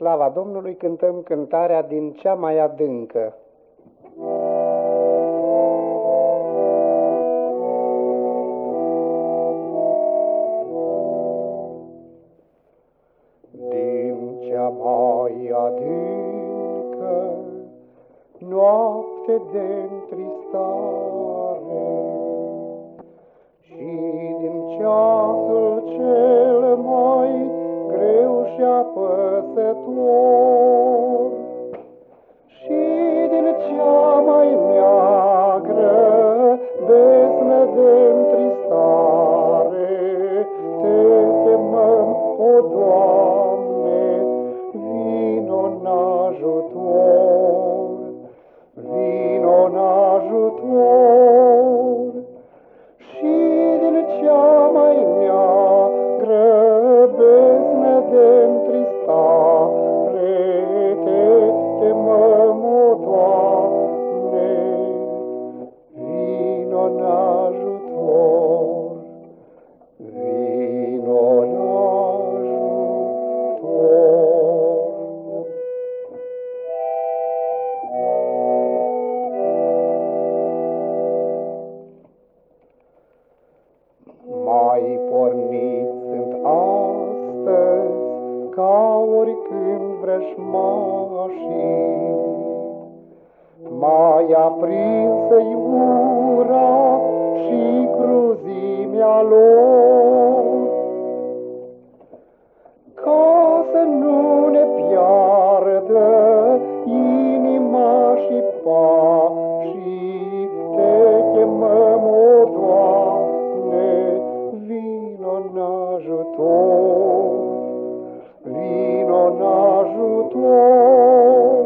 slava Domnului, cântăm cântarea Din cea mai adâncă. Din cea mai adâncă noapte de întristare și din ceasul cel mai greu și apăsător și din cea mai neagră besnă de întristare te chemăm, o Doamne, vino-n ajutor, vino-n ajutor. Și din cea mai neagră besnă de întristare te chemăm, o Doamne, vino-n ajutor, vino-n ajutor. Mai porniți sunt astăzi ca oricând vrăjmașii, mai aprinsă-i ura și cruzimea lor, ca să nu ne piardă inima și pașii, te chemăm, o Doamne, vino-n ajutor, vino-n ajutor,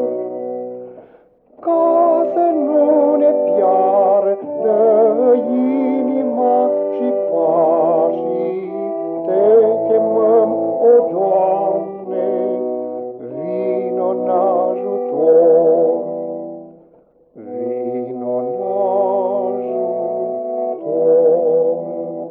ca să nu ne piardă inima și pașii, te chemăm, o Doamne, vino-n ajutor, vino-n ajutor.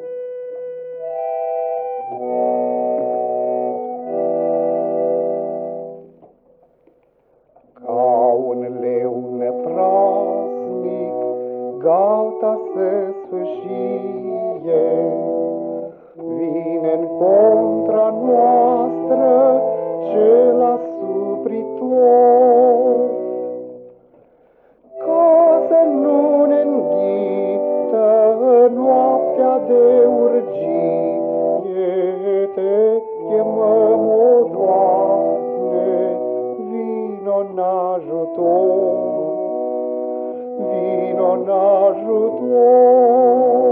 Ca un leu neprasnic, gata să sfâșie, vine-n contra noastră cel asupritor, ca să nu ne înghită noaptea de urgie, te chemăm, o Doamne, vino-n ajutor, vino-n ajutor.